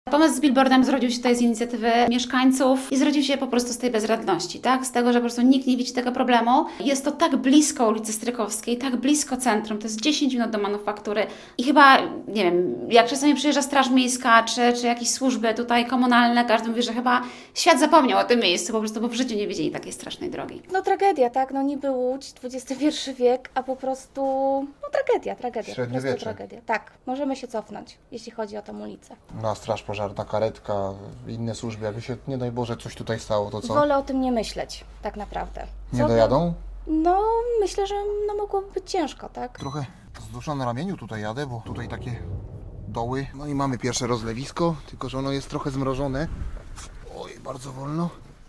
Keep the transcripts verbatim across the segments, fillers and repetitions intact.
Pomysł z billboardem zrodził się tutaj z inicjatywy mieszkańców i zrodził się po prostu z tej bezradności, tak? Z tego, że po prostu nikt nie widzi tego problemu. Jest to tak blisko ulicy Strykowskiej, tak blisko centrum, to jest dziesięć minut do manufaktury i chyba, nie wiem, jak czasami przyjeżdża Straż Miejska czy, czy jakieś służby tutaj komunalne, każdy mówi, że chyba świat zapomniał o tym miejscu po prostu, bo w życiu nie widzieli takiej strasznej drogi. No tragedia, tak? No niby Łódź, dwudziesty pierwszy wiek, a po prostu, no tragedia, tragedia. Po prostu Średniowiecze. tragedia. Tak, możemy się cofnąć, jeśli chodzi o tę ulicę. Na straż pożarna, karetka, inne służby, jakby się, nie daj Boże, coś tutaj stało, to co? Wolę o tym nie myśleć, tak naprawdę. Co Nie by- dojadą? No, myślę, że no, mogłoby być ciężko, tak? Trochę z duszą na ramieniu tutaj jadę, bo tutaj takie doły. No i mamy pierwsze rozlewisko, tylko że ono jest trochę zmrożone. Oj, bardzo wolno.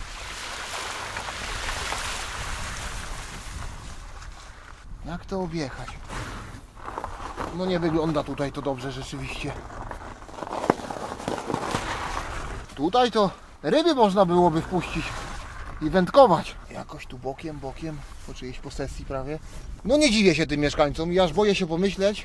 Jak to objechać? No nie wygląda tutaj to dobrze rzeczywiście. Tutaj to ryby można byłoby wpuścić i wędkować. Jakoś tu bokiem, bokiem, po czyjejś posesji prawie. No nie dziwię się tym mieszkańcom i aż boję się pomyśleć,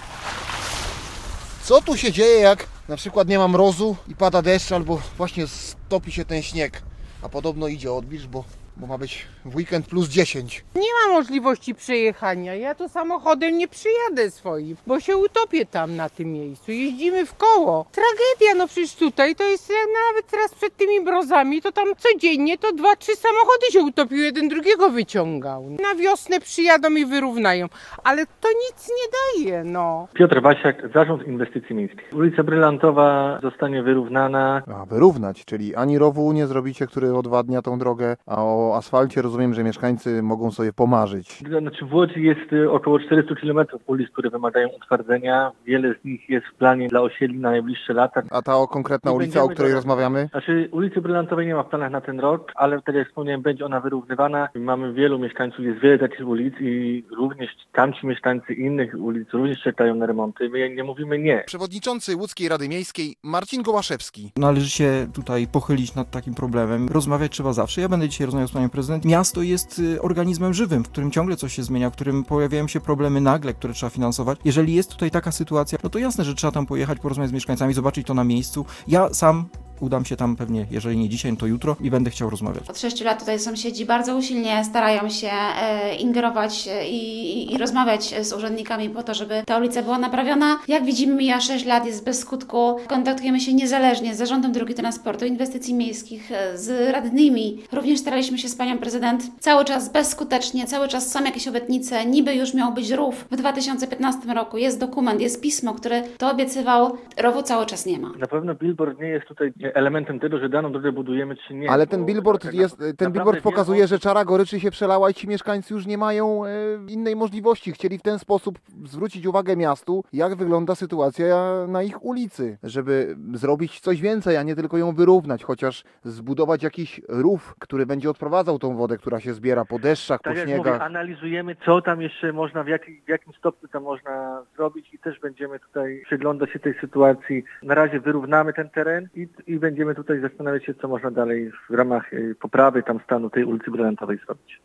co tu się dzieje, jak na przykład nie ma mrozu i pada deszcz, albo właśnie stopi się ten śnieg. A podobno idzie odbilż, bo, bo ma być w weekend plus dziesięć. Nie ma możliwości przejechania. Ja tu samochodem nie przyjadę swoim, bo się utopię tam na tym miejscu. Jeździmy w koło. Tragedia, no przecież tutaj to jest, ja nawet teraz przed tymi mrozami, to tam codziennie to dwa, trzy samochody się utopiły, jeden drugiego wyciągał. Na wiosnę przyjadą i wyrównają, ale to nic nie daje, no. Piotr Wasiak, Zarząd Inwestycji Miejskich. Ulica Brylantowa zostanie wyrównana. A wyrównać, czyli ani rowu nie zrobicie, który odwadnia tą drogę, a o asfalcie rozumiem, że mieszkańcy mogą sobie pomarzyć. Znaczy w Łodzi jest y, około czterysta kilometrów ulic, które wymagają utwardzenia. Wiele z nich jest w planie dla osiedli na najbliższe lata. A ta o konkretna I ulica, o będziemy której do- rozmawiamy? Znaczy ulicy Brylantowej nie ma w planach na ten rok, ale tak jak wspomniałem, będzie ona wyrównywana. Mamy wielu mieszkańców, jest wiele takich ulic i również tamci mieszkańcy innych ulic również czekają na remonty. My nie mówimy nie. Przewodniczący Łódzkiej Rady Miejskiej Marcin Gołaszewski. Należy się tutaj pochylić nad takim problemem. Rozmawiać trzeba zawsze. Ja będę dzisiaj rozmawiał z panią prezydent. Miasto jest y, organizmem żywym, w którym ciągle coś się zmienia, w którym pojawiają się problemy nagle, które trzeba finansować. Jeżeli jest tutaj taka sytuacja, no to jasne, że trzeba tam pojechać, porozmawiać z mieszkańcami, zobaczyć to na miejscu. Ja sam udam się tam pewnie, jeżeli nie dzisiaj, to jutro i będę chciał rozmawiać. Od sześciu lat tutaj sąsiedzi bardzo usilnie starają się e, ingerować e, i, i rozmawiać z urzędnikami po to, żeby ta ulica była naprawiona. Jak widzimy, mija sześć lat, jest bez skutku. Kontaktujemy się niezależnie z Zarządem Dróg i Transportu, Inwestycji Miejskich, e, z radnymi. Również staraliśmy się z panią prezydent cały czas bezskutecznie, cały czas są jakieś obietnice. Niby już miał być rów w dwa tysiące piętnastym roku. Jest dokument, jest pismo, które to obiecywał. Rowu cały czas nie ma. Na pewno billboard nie jest tutaj elementem tego, że daną drogę budujemy czy nie. Ale bo ten billboard tak jest, naprawdę ten billboard wielu pokazuje, osób- że czara goryczy się przelała i ci mieszkańcy już nie mają e, innej możliwości. Chcieli w ten sposób zwrócić uwagę miastu, jak wygląda sytuacja na ich ulicy, żeby zrobić coś więcej, a nie tylko ją wyrównać, chociaż zbudować jakiś rów, który będzie odprowadzał tą wodę, która się zbiera po deszczach, Tak po jak śniegach. mówię, analizujemy, co tam jeszcze można, w, jaki, w jakim stopniu tam można zrobić i też będziemy tutaj przyglądać się tej sytuacji. Na razie wyrównamy ten teren i, i będziemy tutaj zastanawiać się, co można dalej w ramach y, poprawy tam stanu tej ulicy Brylantowej zrobić.